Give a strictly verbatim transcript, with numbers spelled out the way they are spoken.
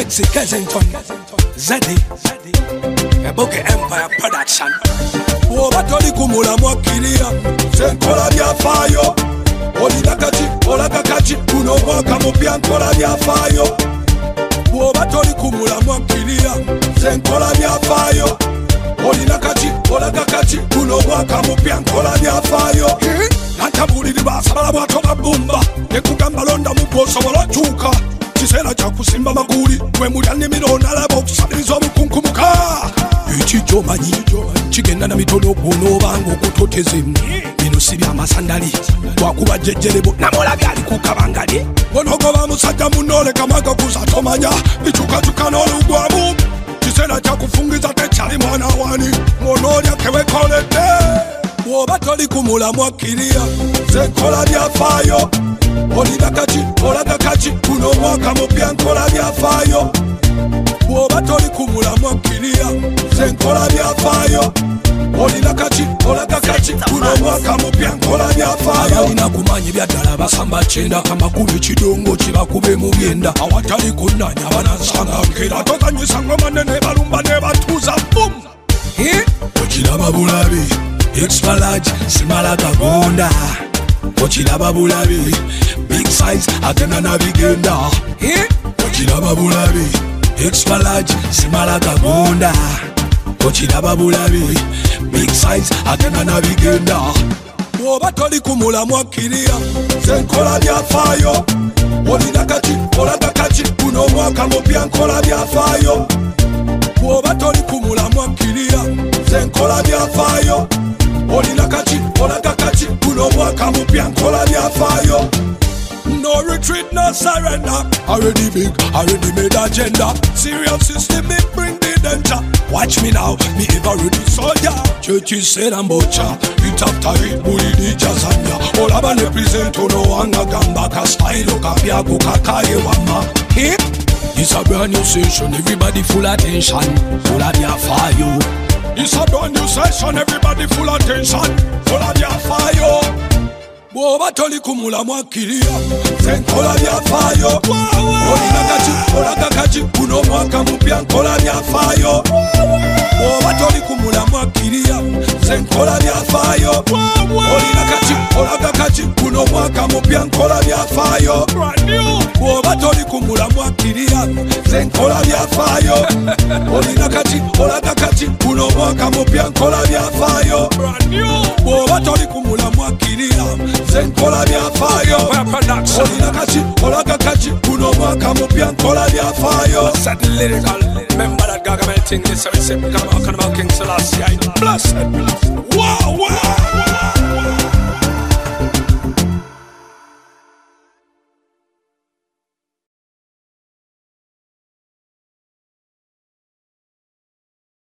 Sexy Kensington, Zeddy, Ebuke Empire Production. Oba toli kumula mwakiria, senkola byafayo. Olina kati, olaga kati, kuno mwaka mupya nkola byafayo. Oba toli kumula mwakiria, senkola byafayo. Olina kati, olaga kati, kuno mwaka mupya nkola byafayo. Natabuliri basabala bwato babumba, nekugamba londa muposo walochuka. Kisera cha kusimba maguli, mwe mulya nimiro nalaba okusabiriza obukunkumuka. Ekijo manyi, kigenda na mitono kuno bango okutotezemu. Bino si byamasandali, wakuba jejjerebo namola byali ku kabangali. Bonogoba musajja munole kamaga kuzatomanya, bicukacuka n'olugwamu. Kisera cha kufungiza tekyali mwana wani, monolya kewekoledde. Bwoba toli kumula mwakiria, senkola byafayo. Olina kati, olaga kati, kuno mwaka mupya nkola byafayo. Bwoba toli kumula mwakiria, senkola byafayo. Olina kati, olaga kati, kuno mwaka mupya nkola byafayo. Abalina kumanya ebyaddala basamba kyenda, amakulu ekidongo kibakube mu byenda. Awatali kunnanya banansanga nkera, tozanyisa ngoma nene balumba ne batuuza bum. Okiraba bulabi, extra large, simala kagonda. Okiraba bulabi, big size, agenda na bigenda. Okiraba bulabi, extra large, simala kagonda. Okiraba bulabi, big size, agenda na bigenda. Oba toli kumula mwakiria, senkola byafayo. Olina kati, olaga kati, kuno mwaka mupya nkola byafayo. Oba toli kumula mwakiria, senkola byafayo. Olina kati, olaga kati, kuno mwaka mupya nkola byafayo. No retreat, no surrender. Already big, already made agenda. Serious system, it bring the danger. Watch me now, me ever ready soldier. Churches said I'm butcher. It after it, bully the jazanya. All about represent no anga gamba ka style kapya kukakaye wama. It's a brand new session, everybody full attention. Full of your fire. It's a brand new session, everybody full attention. Full of your fire. Bwoba toli kumula mwakiria, senkola byafayo. Olina kati, olaga kati, kuno mwaka mupya nkola byafayo. Bwoba toli kumula mwakiria, senkola byafayo. Olina kati, olaga kati, kuno mwaka mupya nkola byafayo. Bwoba toli kumula mwakiria, senkola byafayo. Olina kati, olaga kati, kuno mwaka mupya nkola byafayo. Bwoba toli kumula mwakiria, senkola byafayo. Olina kati, olaga kati, kuno mwaka mupya nkola byafayo. Said the lyrical, remember that Gargamel thing, this is a recipe, come on, come on, King Selassie, blessed, wow.